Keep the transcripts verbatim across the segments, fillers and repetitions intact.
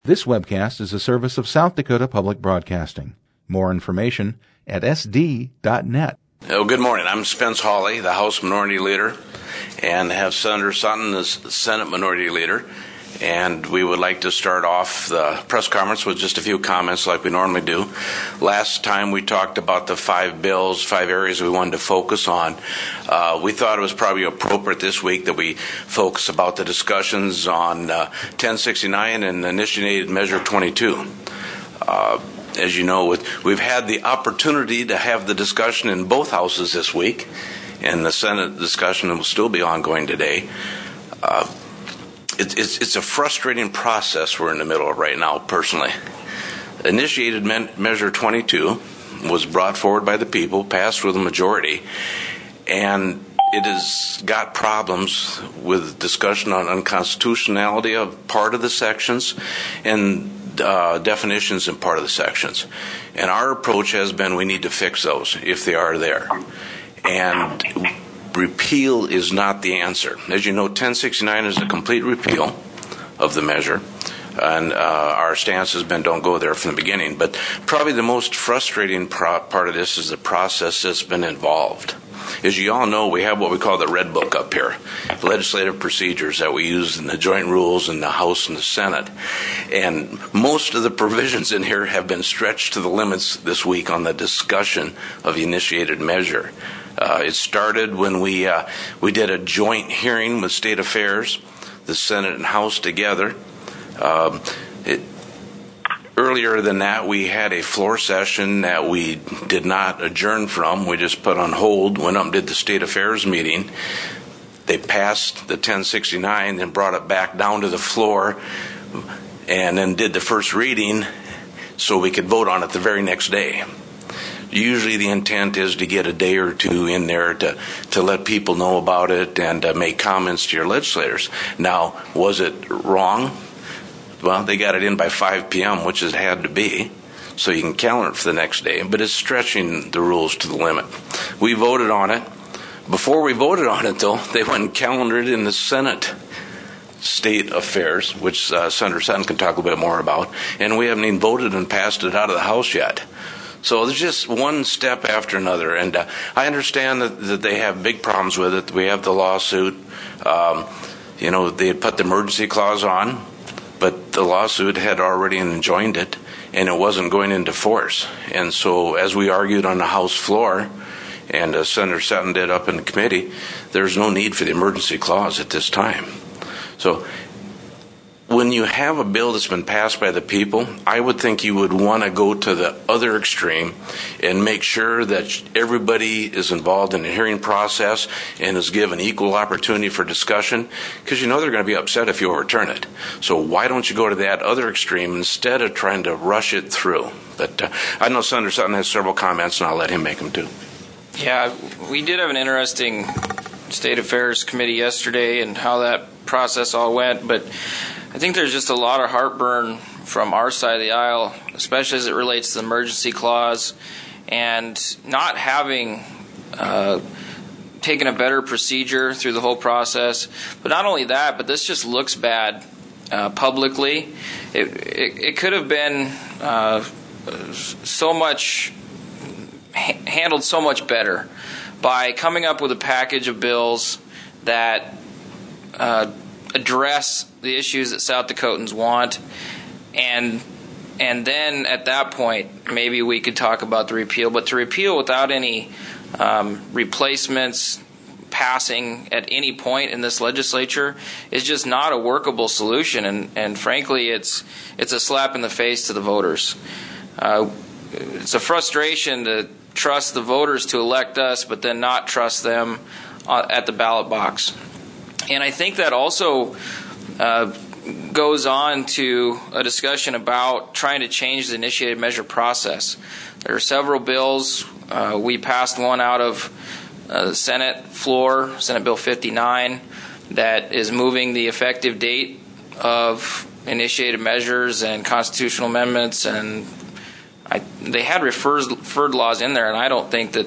This webcast is a service of South Dakota Public Broadcasting. More information at s d dot net. Oh, good morning. I'm Spence Hawley, the House Minority Leader, and have Senator Sutton as Senate Minority Leader. And we would like to start off the press conference with just a few comments like we normally do. Last time we talked about the five bills, five areas we wanted to focus on. Uh, we thought it was probably appropriate this week that we focus about the discussions on uh, ten sixty-nine and Initiated Measure twenty-two. Uh, as you know, with, we've had the opportunity to have the discussion in both houses this week, and the Senate discussion will still be ongoing today. Uh, It's, it's, it's a frustrating process we're in the middle of right now, personally. Initiated Men- Measure twenty-two was brought forward by the people, passed with a majority, and it has got problems with discussion on unconstitutionality of part of the sections and uh, definitions in part of the sections. And our approach has been we need to fix those if they are there. And repeal is not the answer. As you know, ten sixty-nine is a complete repeal of the measure, and uh, our stance has been don't go there from the beginning. But probably the most frustrating pro- part of this is the process that's been involved. As you all know, we have what we call the Red Book up here, legislative procedures that we use in the joint rules in the House and the Senate. And most of the provisions in here have been stretched to the limits this week on the discussion of the initiated measure. Uh, it started when we uh, we did a joint hearing with State Affairs, the Senate and House together. Um, it, earlier than that, we had a floor session that we did not adjourn from. We just put on hold, went up and did the State Affairs meeting. They passed the ten sixty-nine, then brought it back down to the floor, and then did the first reading so we could vote on it the very next day. Usually the intent is to get a day or two in there to, to let people know about it and uh, make comments to your legislators. Now, was it wrong? Well, they got it in by five p.m., which it had to be, so you can calendar it for the next day. But it's stretching the rules to the limit. We voted on it. Before we voted on it, though, they went and calendared it in the Senate State Affairs, which uh, Senator Sutton can talk a bit more about, and we haven't even voted and passed it out of the House yet. So there's just one step after another, and uh, I understand that, that they have big problems with it. We have the lawsuit. Um, you know, they had put the emergency clause on, but the lawsuit had already enjoined it, and it wasn't going into force. And so as we argued on the House floor, and uh, Senator Sutton did up in the committee, there's no need for the emergency clause at this time. So when you have a bill that's been passed by the people, I would think you would want to go to the other extreme and make sure that everybody is involved in the hearing process and is given equal opportunity for discussion, because you know they're going to be upset if you overturn it. So why don't you go to that other extreme instead of trying to rush it through? But uh, I know Senator Sutton has several comments, and I'll let him make them too. Yeah, we did have an interesting State Affairs Committee yesterday and how that process all went, but I think there's just a lot of heartburn from our side of the aisle, especially as it relates to the emergency clause, and not having uh, taken a better procedure through the whole process. But not only that, but this just looks bad uh, publicly. It, it, it could have been uh, so much ha- handled so much better by coming up with a package of bills that uh, address the issues that South Dakotans want, and and then at that point maybe we could talk about the repeal. But to repeal without any um, replacements passing at any point in this legislature is just not a workable solution, and, and frankly it's it's a slap in the face to the voters. Uh, it's a frustration to trust the voters to elect us but then not trust them uh, at the ballot box. And I think that also uh, goes on to a discussion about trying to change the initiated measure process. There are several bills. Uh, we passed one out of uh, the Senate floor, Senate Bill fifty-nine, that is moving the effective date of initiated measures and constitutional amendments. And I, they had refers, referred laws in there, and I don't think that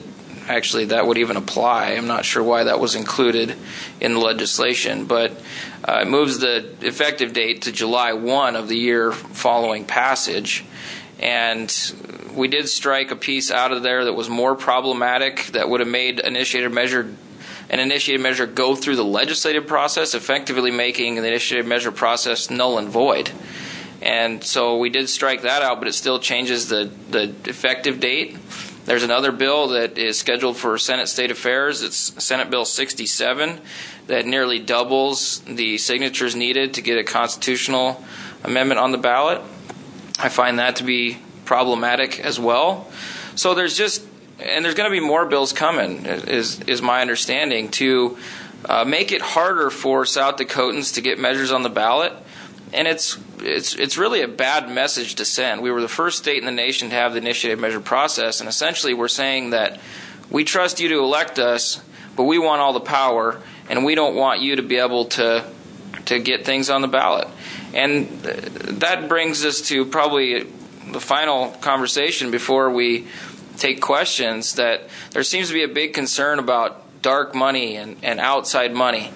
actually that would even apply. I'm not sure why that was included in the legislation, but uh, it moves the effective date to July first of the year following passage. And we did strike a piece out of there that was more problematic, that would have made initiated measure an initiated measure go through the legislative process, effectively making the initiated measure process null and void. And so we did strike that out, but it still changes the, the effective date. There's another bill that is scheduled for Senate State Affairs. It's Senate Bill sixty-seven that nearly doubles the signatures needed to get a constitutional amendment on the ballot. I find that to be problematic as well. So there's just, and there's going to be more bills coming, is is my understanding, to uh, make it harder for South Dakotans to get measures on the ballot. And it's it's it's really a bad message to send. We were the first state in the nation to have the initiated measure process, and essentially we're saying that we trust you to elect us, but we want all the power, and we don't want you to be able to to get things on the ballot. And that brings us to probably the final conversation before we take questions, that there seems to be a big concern about dark money and, and outside money.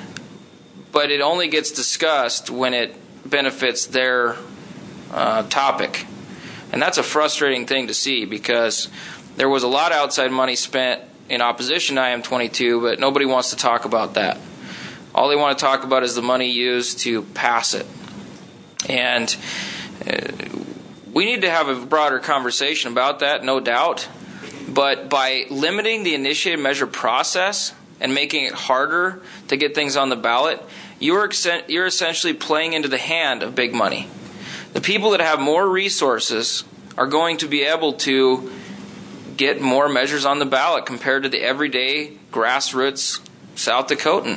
But it only gets discussed when it benefits their uh, topic. And that's a frustrating thing to see, because there was a lot of outside money spent in opposition to I M twenty-two, but nobody wants to talk about that. All they want to talk about is the money used to pass it. And uh, we need to have a broader conversation about that, no doubt. But by limiting the initiated measure process and making it harder to get things on the ballot, you're you're essentially playing into the hand of big money. The people that have more resources are going to be able to get more measures on the ballot compared to the everyday grassroots South Dakotan.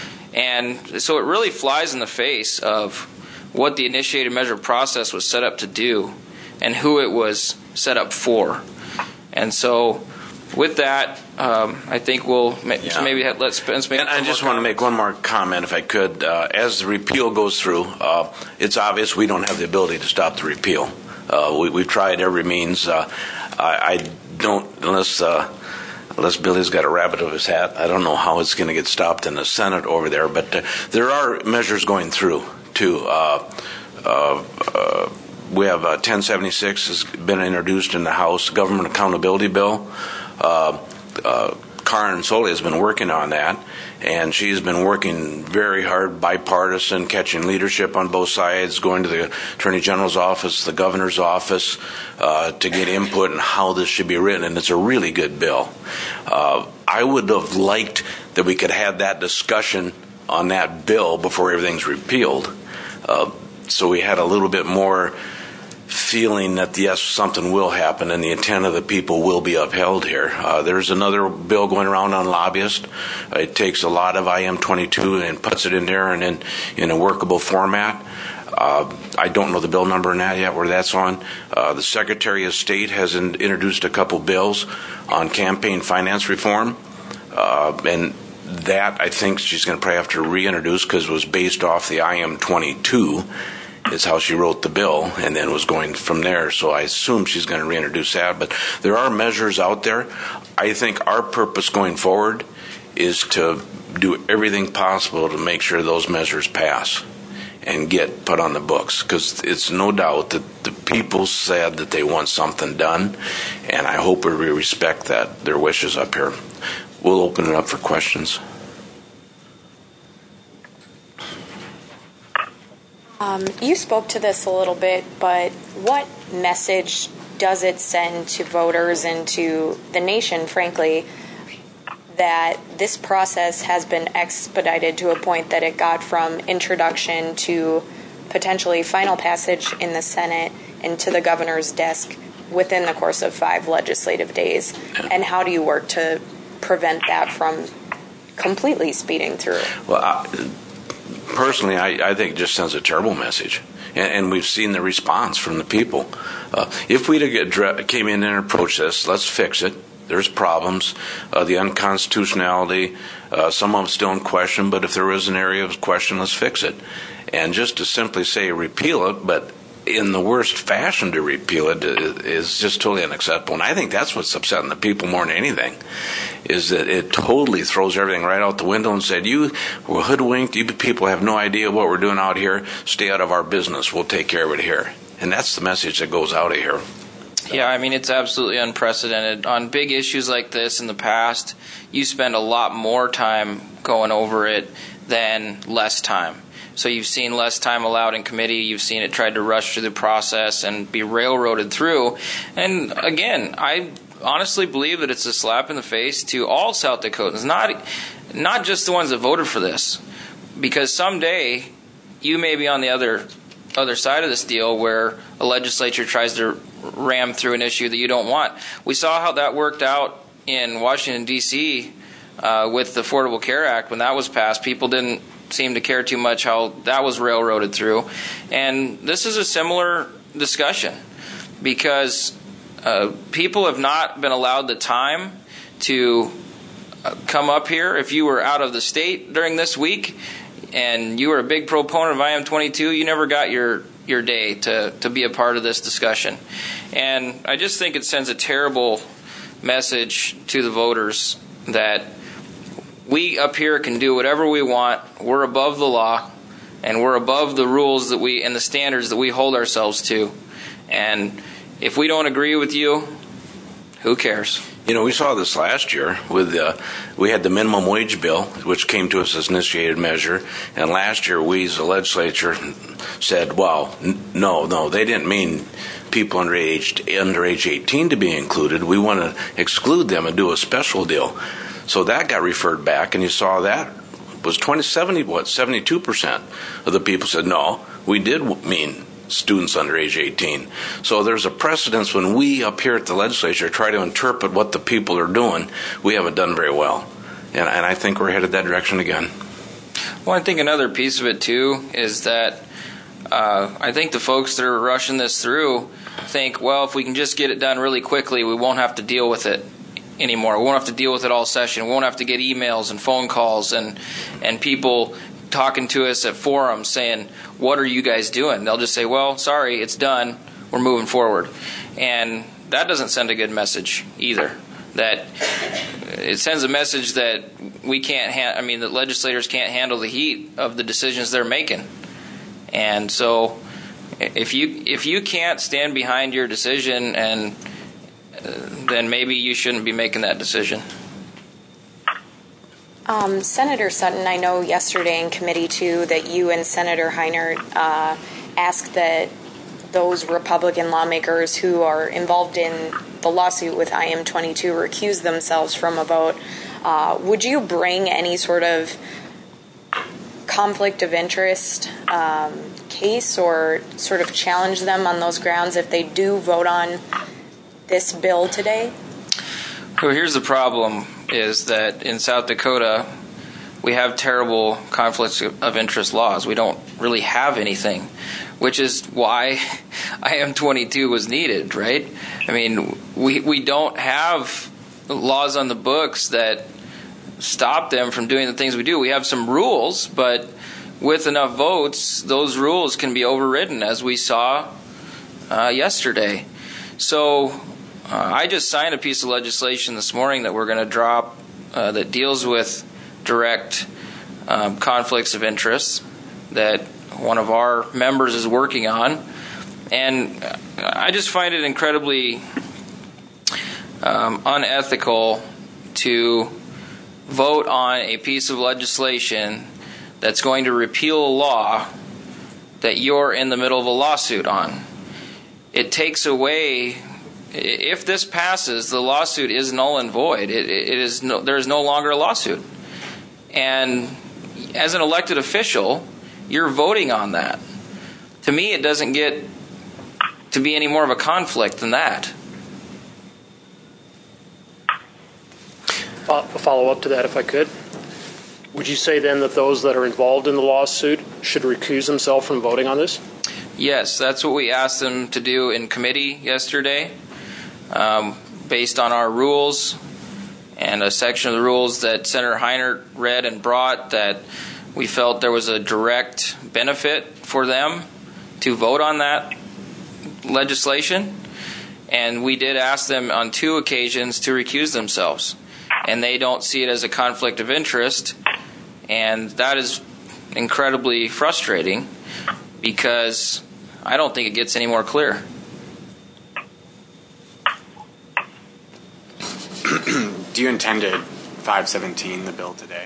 And so it really flies in the face of what the initiated measure process was set up to do and who it was set up for. And so with that, um, I think we'll ma- yeah. maybe have, let Spence make And I just want to make one more comment, if I could. Uh, as the repeal goes through, uh, it's obvious we don't have the ability to stop the repeal. Uh, we, we've tried every means. Uh, I, I don't, unless uh, unless Billy's got a rabbit of his hat, I don't know how it's going to get stopped in the Senate over there. But uh, there are measures going through, too. Uh, uh, uh, we have uh, ten seventy-six has been introduced in the House, Government Accountability Bill. Uh, uh, Karen Soley has been working on that, and she's been working very hard, bipartisan, catching leadership on both sides, going to the Attorney General's office, the Governor's office, uh, to get input on how this should be written, and it's a really good bill. Uh, I would have liked that we could have that discussion on that bill before everything's repealed, uh, so we had a little bit more feeling that, yes, something will happen and the intent of the people will be upheld here. Uh, there's another bill going around on lobbyists. Uh, it takes a lot of I M twenty-two and puts it in there and in, in a workable format. Uh, I don't know the bill number in that yet, where that's on. Uh, the Secretary of State has in, introduced a couple bills on campaign finance reform. Uh, and that, I think she's going to probably have to reintroduce, because it was based off the I M twenty-two. Is how she wrote the bill, and then was going from there. So I assume she's going to reintroduce that. But there are measures out there. I think our purpose going forward is to do everything possible to make sure those measures pass and get put on the books, because it's no doubt that the people said that they want something done, and I hope we respect that, their wishes up here. We'll open it up for questions. Um, you spoke to this a little bit, but what message does it send to voters and to the nation, frankly, that this process has been expedited to a point that it got from introduction to potentially final passage in the Senate and to the governor's desk within the course of five legislative days? And how do you work to prevent that from completely speeding through? Well, I, Personally, I, I think it just sends a terrible message, and, and we've seen the response from the people. Uh, if we came in and approached this, let's fix it. There's problems. Uh, the unconstitutionality, uh, some of them still in question, but if there is an area of question, let's fix it. And just to simply say repeal it, but in the worst fashion to repeal it is just totally unacceptable. And I think that's what's upsetting the people more than anything, is that it totally throws everything right out the window and said, you were hoodwinked, you people have no idea what we're doing out here, stay out of our business, we'll take care of it here. And that's the message that goes out of here. Yeah, I mean, it's absolutely unprecedented. On big issues like this in the past, you spend a lot more time going over it than less time. So you've seen less time allowed in committee. You've seen it tried to rush through the process and be railroaded through. And again, I honestly believe that it's a slap in the face to all South Dakotans, not not just the ones that voted for this. Because someday you may be on the other other side of this deal where a legislature tries to ram through an issue that you don't want. We saw how that worked out in Washington, D C uh, with the Affordable Care Act. When that was passed, people didn't seem to care too much how that was railroaded through. And this is a similar discussion because uh, people have not been allowed the time to uh, come up here. If you were out of the state during this week and you were a big proponent of I M twenty-two, you never got your your day to, to be a part of this discussion. And I just think it sends a terrible message to the voters that we up here can do whatever we want. We're above the law, and we're above the rules that we and the standards that we hold ourselves to. And if we don't agree with you, who cares? You know, we saw this last year with uh, we had the minimum wage bill, which came to us as an initiated measure, and last year we as a legislature said, "Well, n- no, no, they didn't mean people under age under age eighteen to be included. We want to exclude them and do a special deal." So that got referred back, and you saw that was twenty, seventy, what, seventy-two percent of the people said, "No, we did mean students under age eighteen." So there's a precedence when we up here at the legislature try to interpret what the people are doing. We haven't done very well, and, and I think we're headed that direction again. Well, I think another piece of it too is that uh, I think the folks that are rushing this through think, well, if we can just get it done really quickly, we won't have to deal with it anymore. We won't have to deal with it all session. We won't have to get emails and phone calls and and people talking to us at forums saying, what are you guys doing? They'll just say, well, sorry, it's done. We're moving forward. And that doesn't send a good message either. That it sends a message that we can't, ha- I mean, that legislators can't handle the heat of the decisions they're making. And so if you if you can't stand behind your decision, and uh, then maybe you shouldn't be making that decision. Um, Senator Sutton, I know yesterday in committee, too, that you and Senator Heinert uh, asked that those Republican lawmakers who are involved in the lawsuit with I M twenty-two recuse themselves from a vote. Uh, would you bring any sort of conflict of interest um, case or sort of challenge them on those grounds if they do vote on this bill today? Well, here's the problem, is that in South Dakota, we have terrible conflicts of interest laws. We don't really have anything, which is why I M twenty-two was needed, right? I mean, we we don't have laws on the books that stop them from doing the things we do. We have some rules, but with enough votes, those rules can be overridden, as we saw uh, yesterday. So Uh, I just signed a piece of legislation this morning that we're going to drop uh, that deals with direct um, conflicts of interest that one of our members is working on. And I just find it incredibly um, unethical to vote on a piece of legislation that's going to repeal a law that you're in the middle of a lawsuit on. It takes away... If this passes, the lawsuit is null and void. It, it is no, there is no longer a lawsuit. And as an elected official, you're voting on that. To me, it doesn't get to be any more of a conflict than that. A follow-up to that, if I could. Would you say then that those that are involved in the lawsuit should recuse themselves from voting on this? Yes, that's what we asked them to do in committee yesterday. Um, based on our rules and a section of the rules that Senator Heinert read and brought, that we felt there was a direct benefit for them to vote on that legislation, and we did ask them on two occasions to recuse themselves, and they don't see it as a conflict of interest, and that is incredibly frustrating because I don't think it gets any more clear. Do you intend to five seventeen the bill today?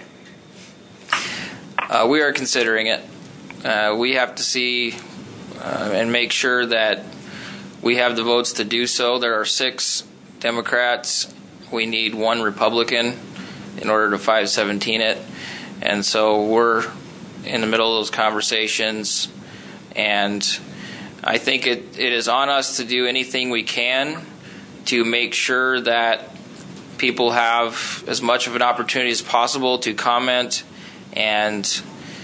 Uh, we are considering it. Uh, we have to see uh, and make sure that we have the votes to do so. There are six Democrats. We need one Republican in order to five seventeen it. And so we're in the middle of those conversations. And I think it, it is on us to do anything we can to make sure that people have as much of an opportunity as possible to comment and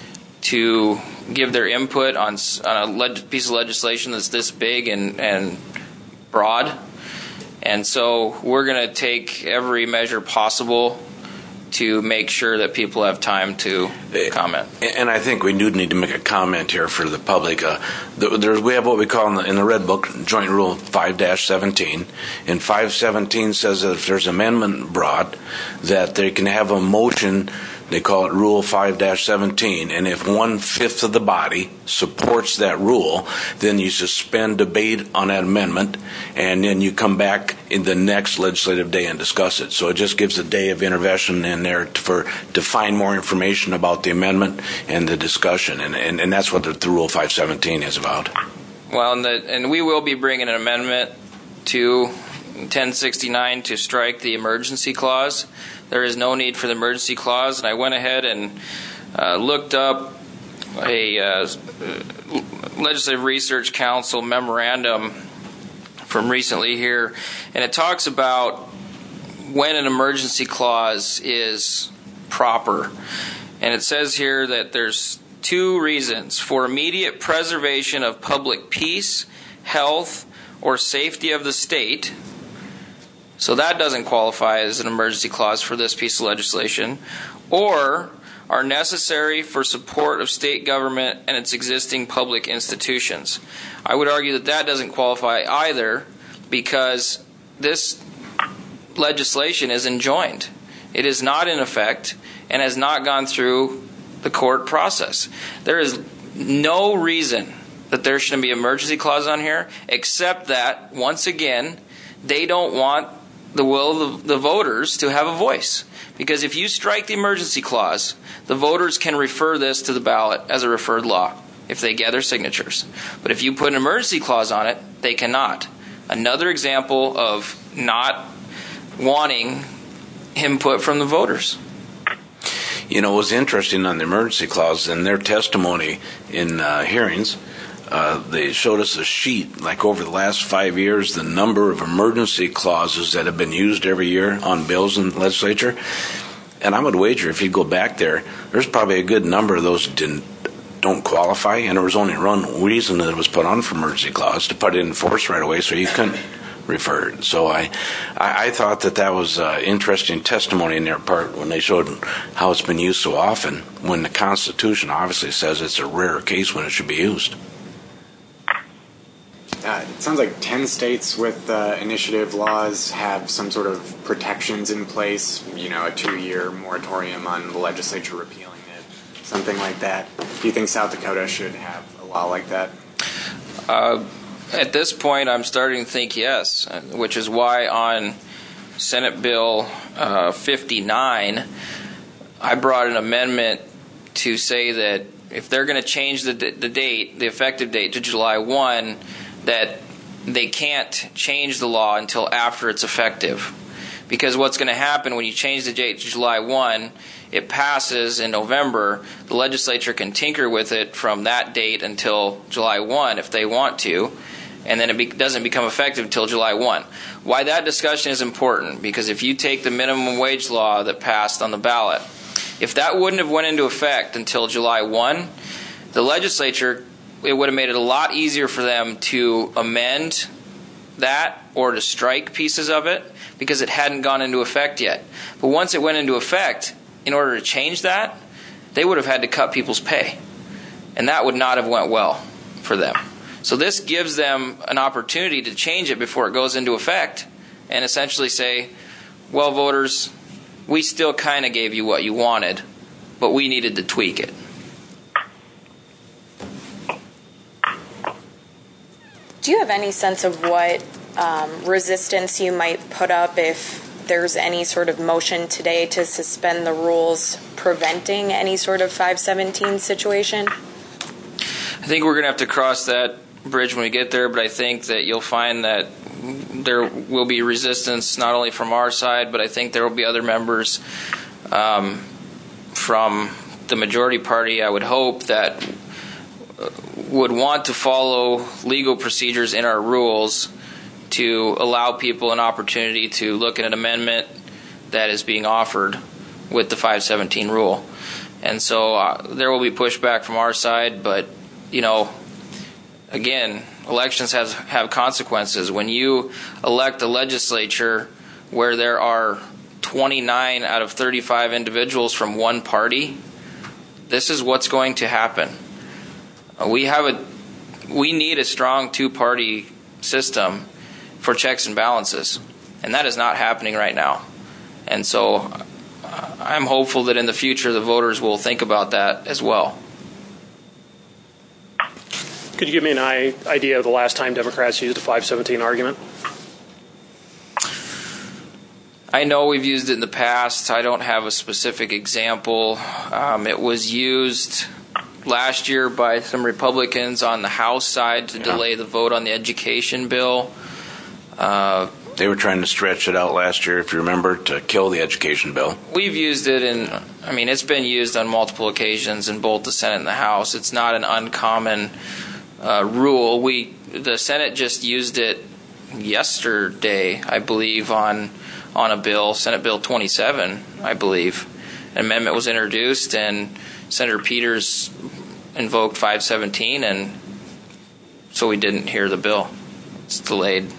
to give their input on, on a leg- piece of legislation that's this big and, and broad. And so we're going to take every measure possible to make sure that people have time to comment. And I think we do need to make a comment here for the public. Uh, there's, we have what we call in the, in the Red Book, Joint Rule five seventeen. And five seventeen says that if there's an amendment brought, that they can have a motion. They call it Rule five seventeen, and if one-fifth of the body supports that rule, then you suspend debate on that amendment, and then you come back in the next legislative day and discuss it. So it just gives a day of intervention in there for to find more information about the amendment and the discussion, and, and, and that's what the, the Rule five seventeen is about. Well, and, the, and we will be bringing an amendment to ten sixty-nine to strike the emergency clause. There is no need for the emergency clause, and I went ahead and uh, looked up a uh, Legislative Research Council memorandum from recently here, and it talks about when an emergency clause is proper. And it says here that there's two reasons: for immediate preservation of public peace, health, or safety of the state. So that doesn't qualify as an emergency clause for this piece of legislation, or are necessary for support of state government and its existing public institutions. I would argue that that doesn't qualify either, because this legislation is enjoined. It is not in effect and has not gone through the court process. There is no reason that there shouldn't be an emergency clause on here, except that, once again, they don't want the will of the voters to have a voice. Because if you strike the emergency clause, the voters can refer this to the ballot as a referred law if they gather signatures. But if you put an emergency clause on it, they cannot. Another example of not wanting input from the voters. You know, it was interesting on the emergency clause in their testimony in uh, hearings. Uh, they showed us a sheet, like over the last five years, the number of emergency clauses that have been used every year on bills in the legislature. And I would wager if you go back there, there's probably a good number of those didn't don't qualify, and there was only one reason that it was put on for emergency clause, to put it in force right away, so you couldn't refer it. So I, I, I thought that that was uh, interesting testimony in their part when they showed how it's been used so often, when the Constitution obviously says it's a rare case when it should be used. Uh, it sounds like ten states with uh, initiative laws have some sort of protections in place, you know, a two-year moratorium on the legislature repealing it, something like that. Do you think South Dakota should have a law like that? Uh, at this point, I'm starting to think yes, which is why on Senate Bill uh, fifty-nine, I brought an amendment to say that if they're going to change the, the date, the effective date to July first, that they can't change the law until after it's effective. Because what's going to happen when you change the date to July first, it passes in November, the legislature can tinker with it from that date until July first if they want to, and then it be- doesn't become effective until July first. Why that discussion is important, because if you take the minimum wage law that passed on the ballot, if that wouldn't have went into effect until July first, the legislature, it would have made it a lot easier for them to amend that or to strike pieces of it because it hadn't gone into effect yet. But once it went into effect, in order to change that, they would have had to cut people's pay. And that would not have went well for them. So this gives them an opportunity to change it before it goes into effect and essentially say, well, voters, we still kind of gave you what you wanted, but we needed to tweak it. Do you have any sense of what um, resistance you might put up if there's any sort of motion today to suspend the rules preventing any sort of five seventeen situation? I think we're going to have to cross that bridge when we get there, but I think that you'll find that there will be resistance not only from our side, but I think there will be other members um, from the majority party, I would hope, that would want to follow legal procedures in our rules to allow people an opportunity to look at an amendment that is being offered with the five seventeen rule. And so uh, there will be pushback from our side, but, you know, again, elections has, have consequences. When you elect a legislature where there are twenty-nine out of thirty-five individuals from one party, this is what's going to happen. Uh, we have a, we need a strong two-party system for checks and balances, and that is not happening right now. And so uh, I'm hopeful that in the future the voters will think about that as well. Could you give me an idea of the last time Democrats used a five seventeen argument? I know we've used it in the past. I don't have a specific example. Um, it was used last year by some Republicans on the House side to yeah. delay the vote on the education bill. Uh, they were trying to stretch it out last year, if you remember, to kill the education bill. We've used it in, I mean, it's been used on multiple occasions in both the Senate and the House. It's not an uncommon uh, rule. We, the Senate just used it yesterday, I believe, on on a bill, Senate Bill twenty-seven, I believe. An amendment was introduced, and Senator Peters invoked five seventeen, and so we didn't hear the bill. It's delayed.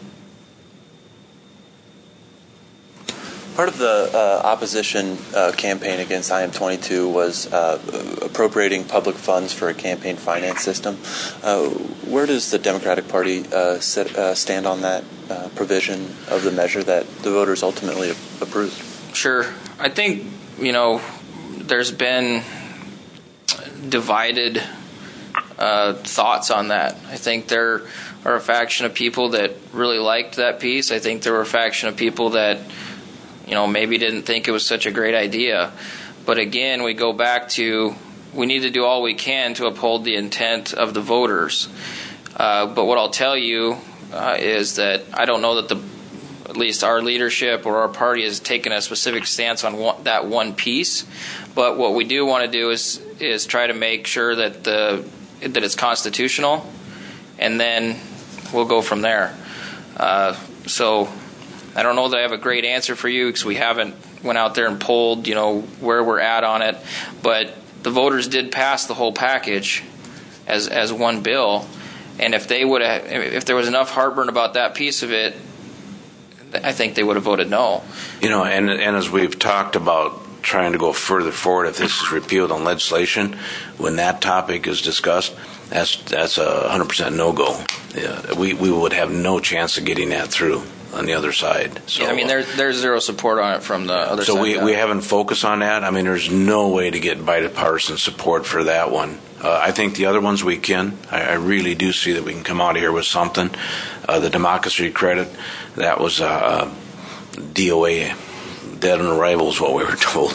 Part of the uh, opposition uh, campaign against I M twenty-two was uh, appropriating public funds for a campaign finance system. Uh, where does the Democratic Party uh, sit, uh, stand on that uh, provision of the measure that the voters ultimately approved? Sure. I think, you know, there's been divided uh, thoughts on that. I think there are a faction of people that really liked that piece. I think there were a faction of people that, you know, maybe didn't think it was such a great idea. But again, we go back to we need to do all we can to uphold the intent of the voters. Uh, but what I'll tell you uh, is that I don't know that the at least our leadership or our party has taken a specific stance on one, that one piece. But what we do want to do is is try to make sure that the that it's constitutional, and then we'll go from there. Uh, so. I don't know that I have a great answer for you because we haven't went out there and polled, you know, where we're at on it. But the voters did pass the whole package as as one bill, and if they would have, if there was enough heartburn about that piece of it, I think they would have voted no. You know, and and as we've talked about trying to go further forward, if this is repealed on legislation, when that topic is discussed, that's that's a one hundred percent no-go. Yeah, we we would have no chance of getting that through on the other side. So, yeah, I mean, there, there's zero support on it from the other so side. So we, we haven't focused on that. I mean, there's no way to get bipartisan support for that one. Uh, I think the other ones we can. I, I really do see that we can come out of here with something. Uh, the democracy credit, that was uh, D O A, dead on arrival is what we were told.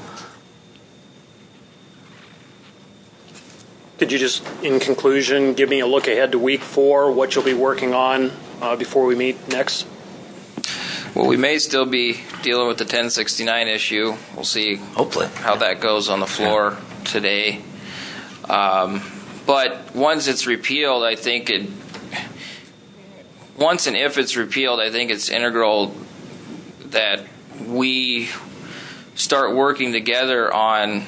Could you just, in conclusion, give me a look ahead to week four, what you'll be working on uh, before we meet next? Well, we may still be dealing with the ten sixty-nine issue. We'll see Hopefully. how that goes on the floor today. Um, but once it's repealed, I think it, once and if it's repealed, I think it's integral that we start working together on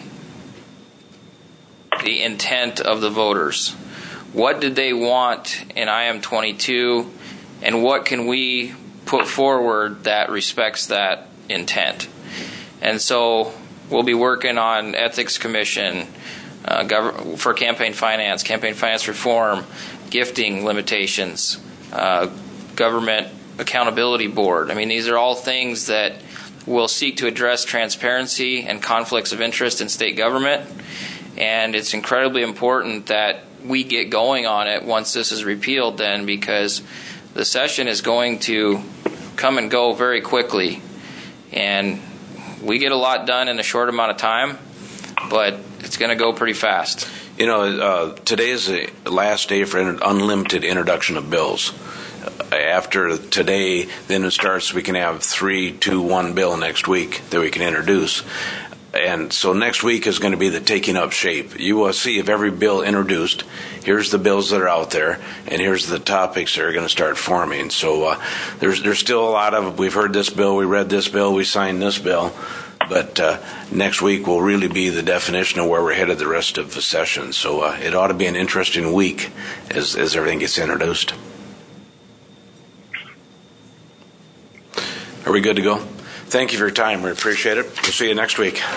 the intent of the voters. What did they want in I M twenty-two, and what can we put forward that respects that intent? And so we'll be working on ethics commission uh, gov- for campaign finance, campaign finance reform, gifting limitations, uh, government accountability board. I mean, these are all things that will seek to address transparency and conflicts of interest in state government, and it's incredibly important that we get going on it once this is repealed then, because the session is going to come and go very quickly, and we get a lot done in a short amount of time, but it's going to go pretty fast. You know, uh, today is the last day for unlimited introduction of bills. Uh, after today, then it starts, we can have three, two, one bill next week that we can introduce. And so next week is going to be the taking up shape. You will see if every bill introduced, here's the bills that are out there, and here's the topics that are going to start forming. So uh, there's there's still a lot of, we've heard this bill, we read this bill, we signed this bill, but uh, next week will really be the definition of where we're headed the rest of the session. So uh, it ought to be an interesting week as, as everything gets introduced. Are we good to go? Thank you for your time. We appreciate it. We'll see you next week.